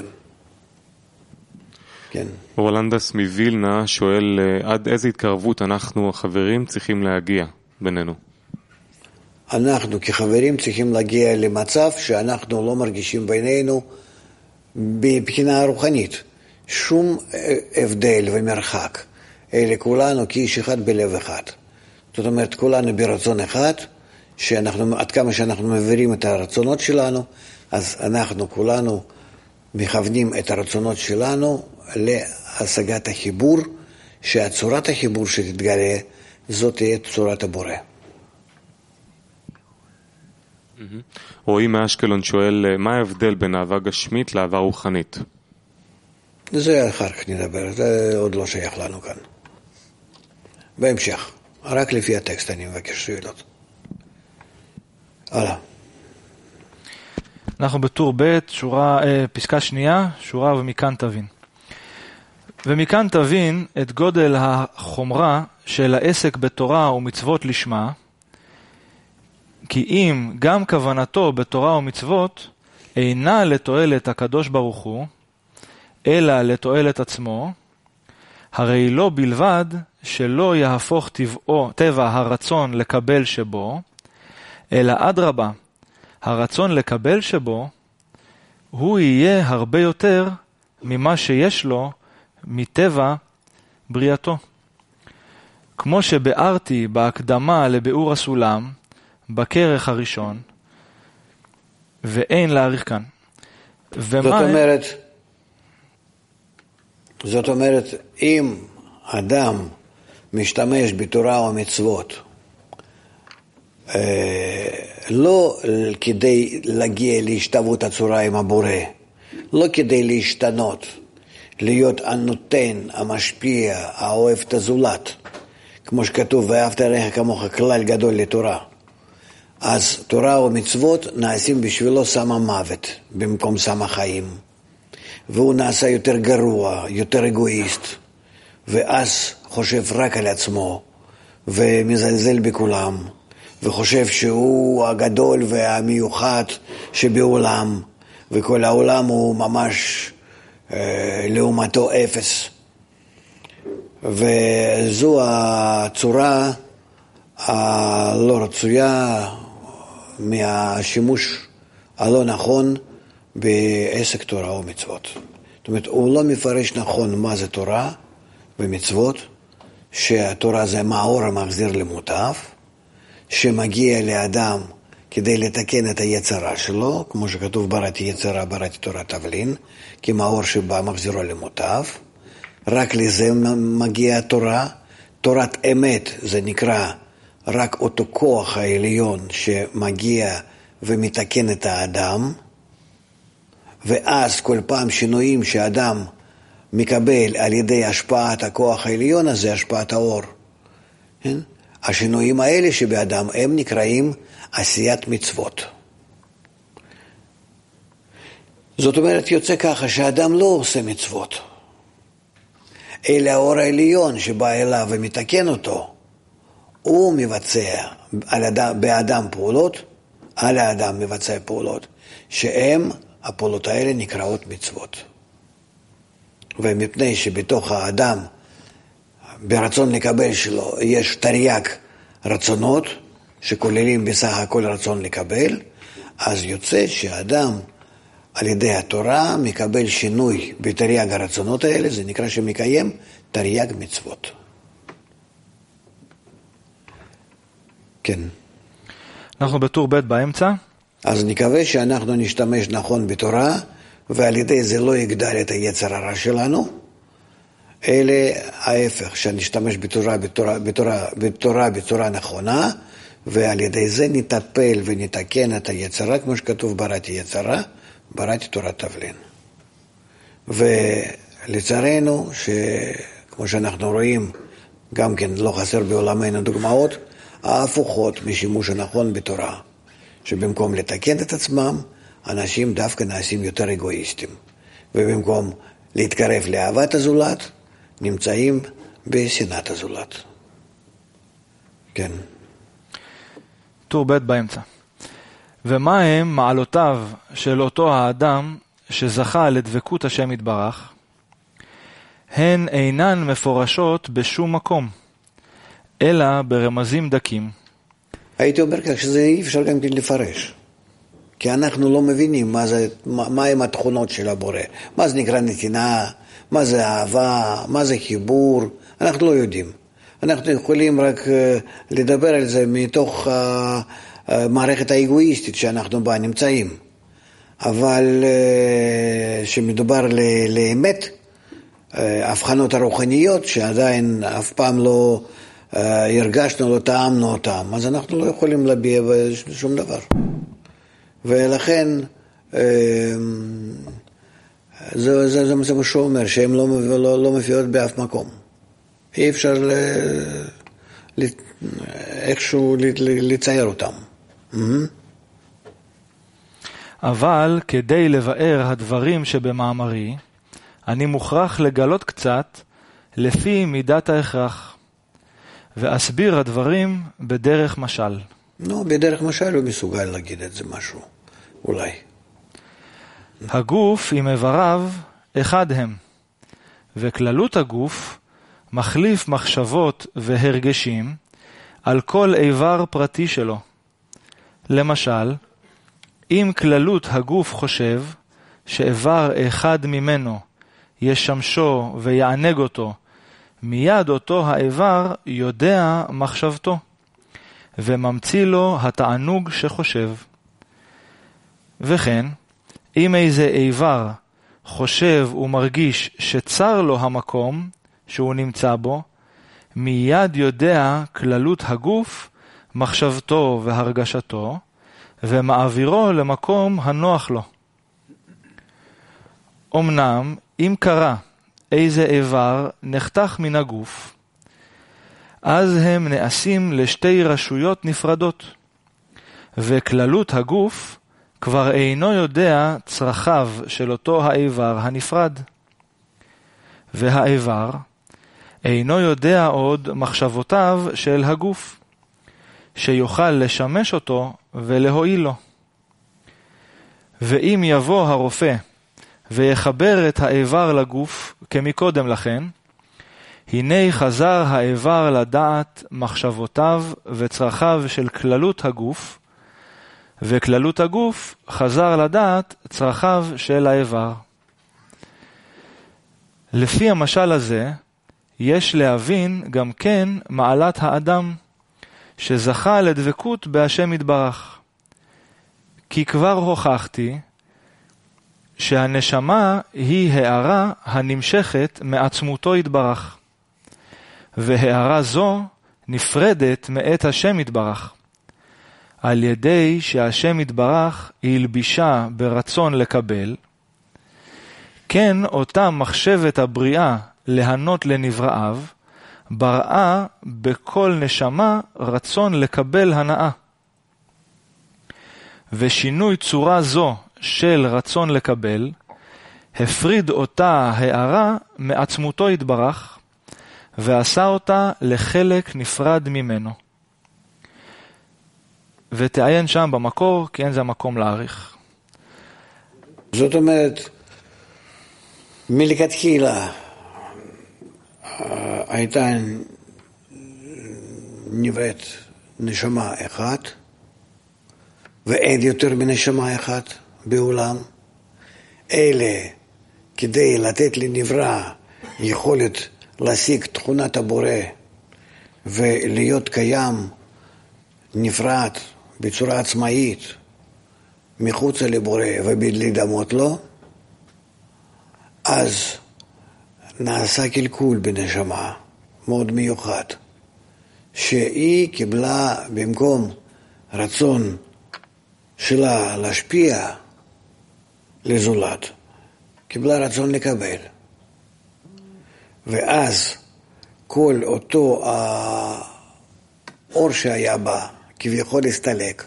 כן. רולנדס מווילנה שואל עד איזה התקרבות אנחנו החברים צריכים להגיע בינינו? אנחנו כחברים צריכים להגיע למצב שאנחנו לא מרגישים בינינו בבחינה רוחנית שום הבדל ומרחק, אלא כולנו כאיש אחד בלב אחד. זאת אומרת, כולנו ברצון אחד, עד כמה שאנחנו מבינים את הרצונות שלנו, אז אנחנו כולנו מכוונים את הרצונות שלנו להשגת החיבור, שהצורת החיבור שתתגלה, זאת תהיה צורת הבורא. רועי מאשקלון שואל, מה ההבדל בין אהבה גשמית לאהבה רוחנית? זה אחר כך נדבר, זה עוד לא שייך לנו כאן. בהמשך. רק לפי הטקסט אני מבקש שאלות. הלאה. אנחנו בטור ב', פסקה שנייה, שורה ומכאן תבין. ומכאן תבין את גודל החומרה של העסק בתורה ומצוות לשמה, כי אם גם כוונתו בתורה ומצוות אינה לתועלת הקדוש ברוך הוא, אלא לתועלת עצמו, הרי לא בלבד שלא יהפוך טבע הרצון לקבל שבו, אלא אדרבה, הרצון לקבל שבו, הוא יהיה הרבה יותר ממה שיש לו מטבע בריאתו. כמו שבארתי בהקדמה לביאור הסולם, בכרך הראשון, ואין להאריך כאן. זאת אומרת, אם אדם משתמש בתורה או מצוות, לא כדי להגיע להשתוות הצורה עם הבורא, לא כדי להשתנות, להיות הנותן, המשפיע, האוהב את הזולת, כמו שכתוב, ואהבת רעך כמוך, כלל גדול לתורה. אז תורה או מצוות נעשים בשבילו סם המוות במקום סם החיים, והוא נעשה יותר גרוע, יותר אגואיסט, ואז חושב רק על עצמו ומזלזל בכולם, וחושב שהוא הגדול והמיוחד שבעולם, וכל העולם הוא ממש לעומתו אפס. וזו הצורה הלא רצויה מהשימוש הלא נכון בעסק תורה ומצוות. זאת אומרת, הוא לא מפרש נכון מה זה תורה ומצוות, שהתורה זה מאור המחזיר למוטב, שמגיע לאדם כדי לתקן את היצרה שלו, כמו שכתוב בראתי יצרה, בראתי תורה תבלין, כי מאור שבא מחזירו למוטב, רק לזה מגיע התורה. תורת אמת זה נקרא רק אותו כוח העליון שמגיע ומתקן את האדם, ואז כל פעם שינויים שאדם מקבל על ידי השפעת הכוח העליון הזה, השפעת האור. כן? השינויים האלה שבאדם הם נקראים עשיית מצוות. זאת אומרת, יוצא ככה שהאדם לא עושה מצוות, אלא האור העליון שבא אליו ומתקן אותו, הוא מבצע באדם פעולות, על האדם מבצע פעולות, שהם, הפעולות האלה נקראות מצוות. ומפני שבתוך האדם, ברצון לקבל שלו, יש תרי"ג רצונות, שכוללים בסך הכל רצון לקבל, אז יוצא שהאדם על ידי התורה מקבל שינוי בתרי"ג הרצונות האלה, זה נקרא שמקיים תרי"ג מצוות. כן. אנחנו בטור ב' באמצע. אז נקווה שאנחנו נשתמש נכון בתורה, ועל ידי זה לא יגדל את היצר הרע שלנו, אלא ההפך, שנשתמש בתורה בצורה נכונה, ועל ידי זה נטפל ונתקן את היצרה, כמו שכתוב בראתי יצרה, בראתי תורת תבלין. ולצערנו, כמו שאנחנו רואים, גם כן לא חסר בעולמנו דוגמאות, ההפוכות משימוש הנכון בתורה, שבמקום לתקן את עצמם, אנשים דווקא נעשים יותר אגואיסטים, ובמקום להתקרב לאהבת הזולת, נמצאים בשנאת הזולת. כן. טור ב' באמצע. ומה הם מעלותיו של אותו האדם שזכה לדבקות השם יתברך? הן אינן מפורשות בשום מקום, אלא ברמזים דקים. הייתי אומר כך שזה אי אפשר גם כן לפרש. כי אנחנו לא מבינים מה הם התכונות של הבורא. מה זה נקרא נתינה, מה זה אהבה, מה זה חיבור, אנחנו לא יודעים. אנחנו יכולים רק לדבר על זה מתוך המערכת האגואיסטית שאנחנו בה נמצאים. אבל שמדובר לאמת, הבחנות הרוחניות שעדיין אף פעם לא הרגשנו, לא טעמנו אותם, אז אנחנו לא יכולים להביע שום דבר. ולכן זה מה שהוא אומר, שהן לא מופיעות באף מקום. אי אפשר איכשהו לצייר אותם. אבל כדי לבאר הדברים שבמאמרי, אני מוכרח לגלות קצת לפי מידת ההכרח, ואסביר הדברים בדרך משל. בדרך משל הוא מסוגל להגיד את זה משהו, אולי. הגוף עם איבריו אחד הם, וכללות הגוף מחליף מחשבות והרגשים על כל איבר פרטי שלו. למשל, אם כללות הגוף חושב שאיבר אחד ממנו ישמשו ויענג אותו, מיד אותו האיבר יודע מחשבתו, וממציא לו התענוג שחושב. וכן, אם איזה איבר חושב ומרגיש שצר לו המקום שהוא נמצא בו, מיד יודע כללות הגוף, מחשבתו והרגשתו, ומעבירו למקום הנוח לו. אמנם, אם קרה איזה איבר נחתך מן הגוף, אז הם נעשים לשתי רשויות נפרדות, וכללות הגוף כבר אינו יודע צרכיו של אותו האיבר הנפרד, והאיבר אינו יודע עוד מחשבותיו של הגוף, שיוכל לשמש אותו ולהועיל לו. ואם יבוא הרופא ויחבר את האיבר לגוף כמקודם לכן, הנה חזר האיבר לדעת מחשבותיו וצרכיו של כללות הגוף, וכללות הגוף חזר לדעת צרכיו של האיבר. לפי המשל הזה, יש להבין גם כן מעלת האדם, שזכה לדבקות בהשם יתברך. כי כבר הוכחתי שהנשמה היא הערה הנמשכת מעצמותו יתברך, והערה זו נפרדת מאת השם יתברך, על ידי שהשם יתברך הלבישה ברצון לקבל, כן אותה מחשבת הבריאה להנות לנבראיו, בראה בכל נשמה רצון לקבל הנאה. ושינוי צורה זו של רצון לקבל, הפריד אותה הערה מעצמותו יתברך, ועשה אותה לחלק נפרד ממנו. ותעיין שם במקור, כי אין זה המקום להאריך. זאת אומרת, מלכתחילה הייתה נבראת נשמה אחת, ואין יותר מנשמה אחת בעולם. אלה, כדי לתת לנברא יכולת להשיג תכונת הבורא ולהיות קיים נפרד בצורה עצמאית מחוץ לבורא ולהידמות לו, אז נעשה קלקול בנשמה מאוד מיוחד, שהיא קיבלה במקום רצון שלה להשפיע לזולת, קיבלה רצון לקבל. ואז כל אותו האור שהיה בה כביכול הסתלק,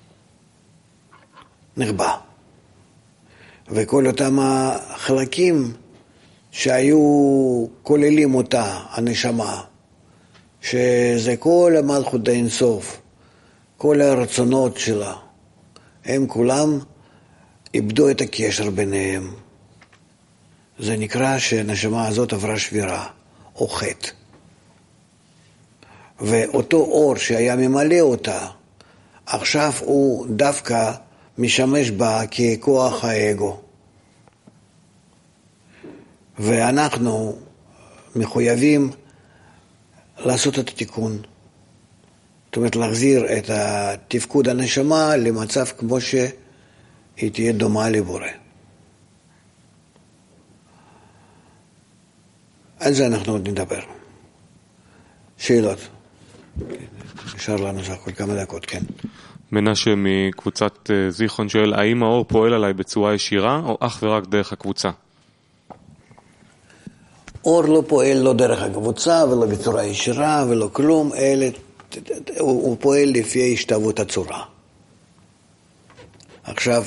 נחבא. וכל אותם החלקים שהיו כוללים אותה, הנשמה, שזה כל המלכות האינסוף, כל הרצונות שלה, הם כולם איבדו את הקשר ביניהם. זה נקרא שהנשמה הזאת עברה שבירה או חטא. ואותו אור שהיה ממלא אותה, עכשיו הוא דווקא משמש בה ככוח האגו. ואנחנו מחויבים לעשות את התיקון. זאת אומרת, להחזיר את התפקוד הנשמה למצב כמו שהיא תהיה דומה לבורא. על זה אנחנו עוד נדבר. שאלות? נשאר לנו סך הכל כמה דקות, כן. מנשה מקבוצת זיכרון שואל, האם האור פועל עליי בצורה ישירה או אך ורק דרך הקבוצה? אור לא פועל לא דרך הקבוצה ולא בצורה ישירה ולא כלום, אלא הוא פועל לפי השתוות הצורה. עכשיו,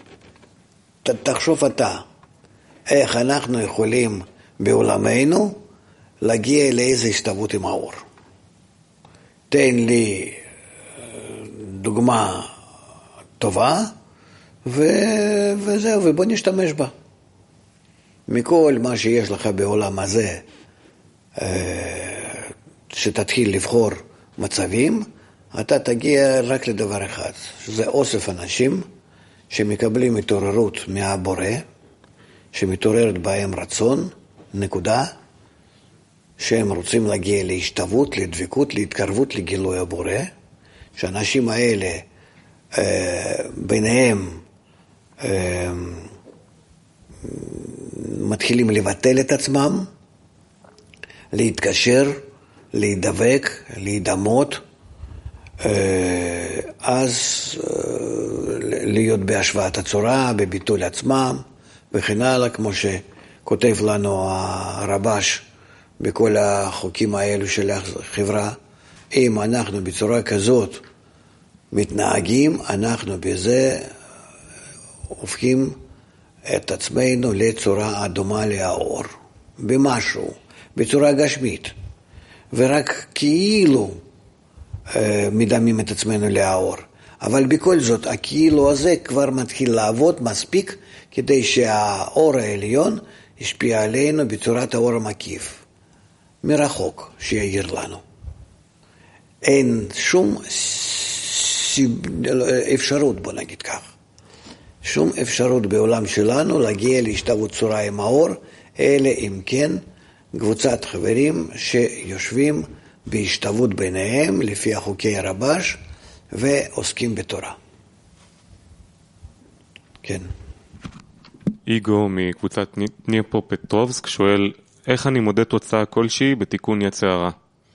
תחשוב אתה, איך אנחנו יכולים בעולמנו להגיע לאיזו השתוות עם האור. תן לי דוגמה טובה, וזהו, ובוא נשתמש בה. מכל מה שיש לך בעולם הזה, שתתחיל לבחור מצבים, אתה תגיע רק לדבר אחד, שזה אוסף אנשים שמקבלים התעוררות מהבורא, שמתעוררת בהם רצון, נקודה, שהם רוצים להגיע להשתוות, לדבקות, להתקרבות לגילוי הבורא, שהאנשים האלה ביניהם מתחילים לבטל את עצמם, להתקשר, להידבק, להידמות, אז להיות בהשוואת הצורה, בביטול עצמם וכן הלאה, כמו שכותב לנו הרבש בכל החוקים האלו של החברה. אם אנחנו בצורה כזאת מתנהגים, אנחנו בזה הופכים את עצמנו לצורה הדומה לאור, במשהו, בצורה גשמית, ורק כאילו מדמים את עצמנו לאור. אבל בכל זאת, הכאילו הזה כבר מתחיל לעבוד מספיק כדי שהאור העליון ישפיע עלינו בצורת האור המקיף, מרחוק, שיעיר לנו. אין שום אפשרות, בוא נגיד כך, שום אפשרות בעולם שלנו להגיע להשתוות צורה עם האור, אלא אם כן קבוצת חברים שיושבים בהשתוות ביניהם לפי חוקי הרבש ועוסקים בתורה. כן. איגו מקבוצת דניפרופטרובסק שואל, איך אני מודד תוצאה כלשהי בתיקון יצר הרע?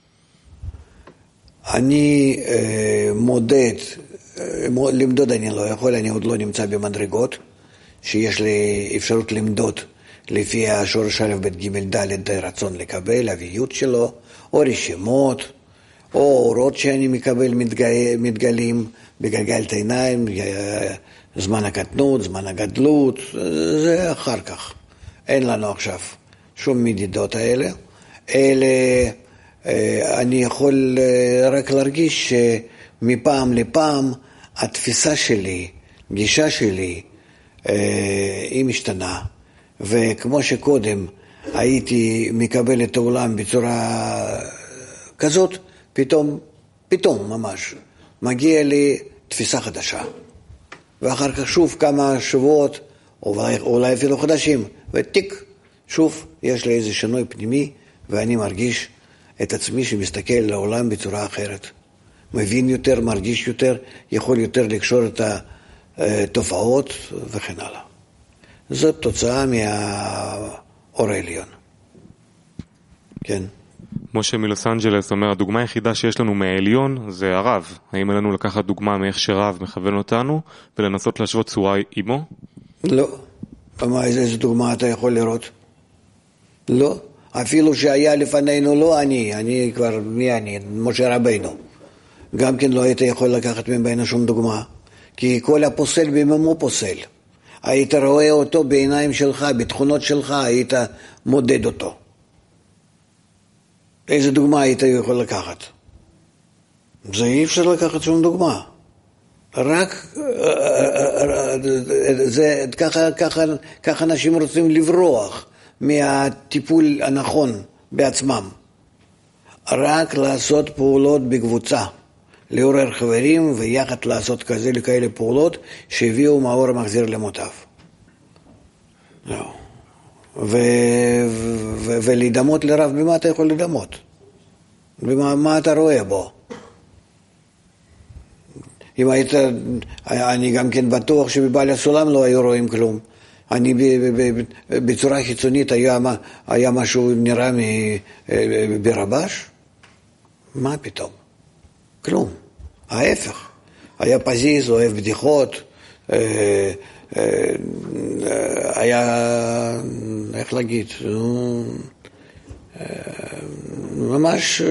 אני מודד, למדוד אני לא יכול, אני עוד לא נמצא במדרגות, שיש לי אפשרות למדוד לפי השורש א' ב' ג' ד' רצון לקבל, אביות שלו, או רשימות, או אורות שאני מקבל מתגלים בגלגלת עיניים, זמן הקטנות, זמן הגדלות, זה אחר כך. אין לנו עכשיו שום מדידות האלה, אלא אני יכול רק להרגיש שמפעם לפעם התפיסה שלי, גישה שלי, היא משתנה. וכמו שקודם הייתי מקבל את העולם בצורה כזאת, פתאום ממש מגיע לי תפיסה חדשה. ואחר כך שוב כמה שבועות, או אולי אפילו חודשים, וטיק, שוב יש לי איזה שינוי פנימי, ואני מרגיש את עצמי שמסתכל לעולם בצורה אחרת. מבין יותר, מרגיש יותר, יכול יותר לקשור את התופעות וכן הלאה. זאת תוצאה מהאור העליון. כן. משה מלוס אנג'לס אומר, הדוגמה היחידה שיש לנו מהעליון זה הרב. האם עלינו לקחת דוגמה מאיך שרב מכוון אותנו ולנסות להשוות צורה עמו? לא. איזה דוגמה אתה יכול לראות? לא. אפילו שהיה לפנינו לא אני כבר, מי אני? משה רבינו. גם כן לא היית יכול לקחת ממנו שום דוגמה. כי כל הפוסל בממו פוסל. היית רואה אותו בעיניים שלך, בתכונות שלך, היית מודד אותו. איזה דוגמה היית יכול לקחת? זה אי אפשר לקחת שום דוגמה. רק זה, ככה אנשים רוצים לברוח מהטיפול הנכון בעצמם. רק לעשות פעולות בקבוצה, לעורר חברים ויחד לעשות כאלה פעולות שהביאו מאור המחזיר למוטב. ולדמות לרב, במה אתה יכול לדמות? מה אתה רואה בו? אם היית, אני גם כן בטוח שבבעל הסולם לא היו רואים כלום. אני בצורה חיצונית היה משהו נראה ברבש? מה פתאום? כלום. ההפך. היה פזיז, אוהב בדיחות, היה, איך להגיד, ממש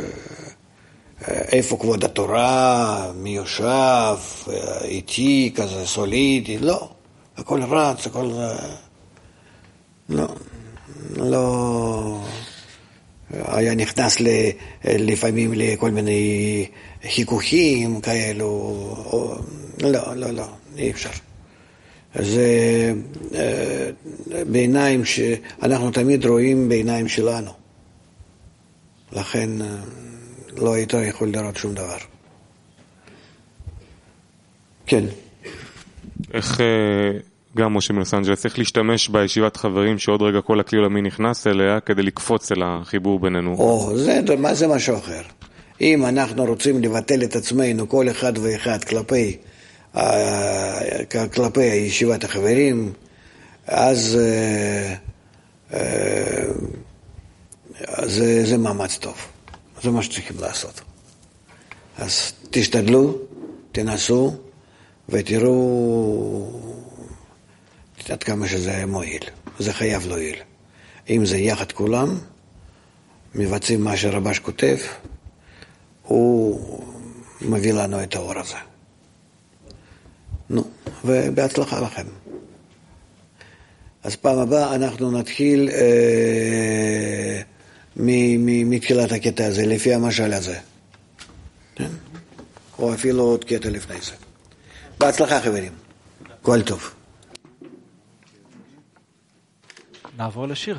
איפה כבוד התורה, מי יושב, איתי, כזה סולידי, לא. הכל רץ, הכל... לא... היה נכנס לפעמים לכל מיני חיכוכים כאלו, לא, אי אפשר. זה בעיניים שאנחנו תמיד רואים בעיניים שלנו. לכן לא היית יכול לראות שום דבר. כן. איך גם משה מלוס אנג'לס צריך להשתמש בישיבת חברים שעוד רגע כל הכלי עולמי נכנס אליה כדי לקפוץ אל החיבור בינינו? זה משהו אחר. אם אנחנו רוצים לבטל את עצמנו כל אחד ואחד כלפי ישיבת החברים, אז זה מאמץ טוב. זה מה שצריכים לעשות. אז תשתדלו, תנסו ותראו עד כמה שזה מועיל. זה חייב להועיל. אם זה יחד כולם, מבצעים מה שרבש כותב, הוא מביא לנו את האור הזה. נו, ובהצלחה לכם. אז פעם הבאה אנחנו נתחיל מתחילת הקטע הזה, לפי המשל הזה. כן? או אפילו עוד קטע לפני זה. בהצלחה חברים. כל טוב. נעבור לשיר.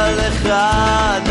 כל אחד